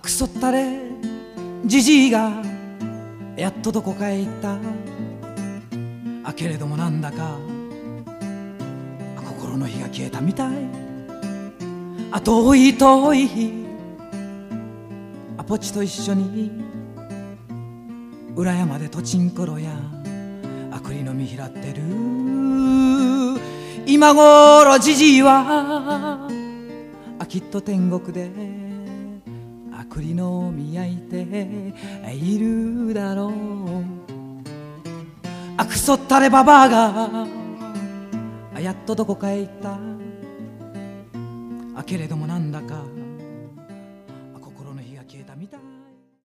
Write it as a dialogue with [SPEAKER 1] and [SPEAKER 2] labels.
[SPEAKER 1] くそったれじじいがやっとどこかへ行った。けれどもなんだか心の火が消えたみたい。遠い遠い日ポチと一緒に裏山でとちんころや栗の実拾ってる。今頃じじいはきっと天国で栗の実焼いているだろう。くそったれババアがやっとどこかへ行った。けれどもなんだか